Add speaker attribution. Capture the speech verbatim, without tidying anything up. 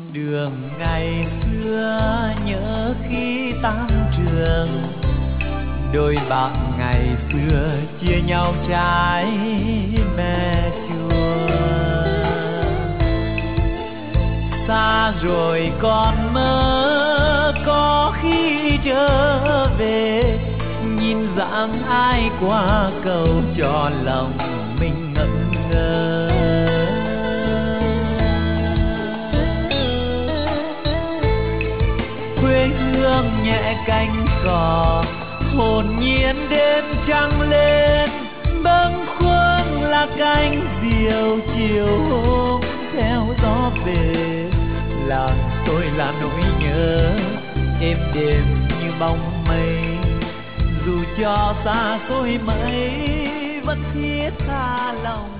Speaker 1: Đường ngày xưa nhớ khi tan trường, đôi bạn ngày xưa chia nhau trái me chua. Xa rồi còn mơ có khi trở về, nhìn dáng ai qua cầu cho lòng mình ngẩn ngơ. Quê hương nhẹ cánh cò, hồn nhiên đêm trăng lên, bâng khuâng là cánh diều chiều hôm theo gió về. Làng tôi là nỗi nhớ êm đềm như bóng mây, dù cho xa xôi mấy vẫn thiết tha lòng.